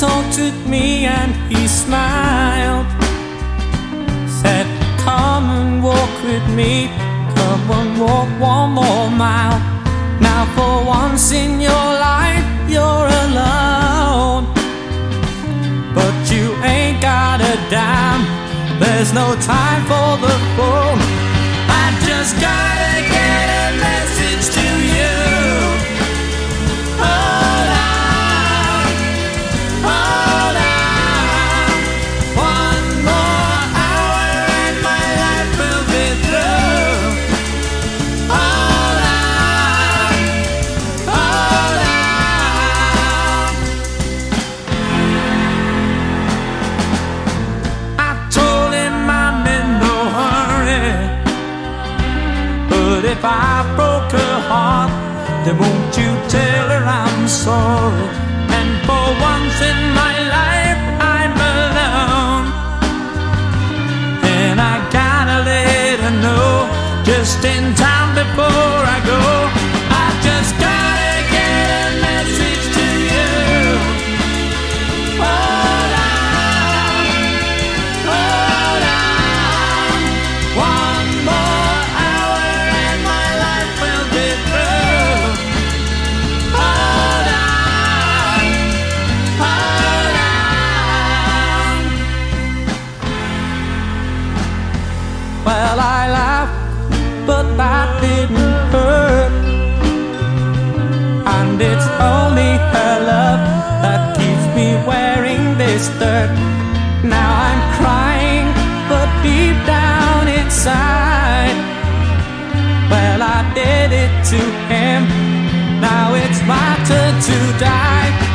talked with me and he smiled. Said, come and walk with me, come and walk one more mile. Now for once in your life you're alone, but you ain't got a dime, there's no time for the phone. I just gotta get a message to you. Hold on, hold on. One more hour and my life will be through. Hold on, hold on. I told him I'm in no hurry, but if I broke her heart, then won't you tell her I'm sorry? And for once in my life I'm alone, and I gotta let her know just in time before I go. I just gotta get a message to you. Hold on, hold on. One more hour and my life will be through. Hold on, hold on. Well, I laughed, but that didn't hurt. And it's only her love that keeps me wearing this dirt. Now I'm crying, but deep down inside, well, I did it to him. Now it's my turn to die.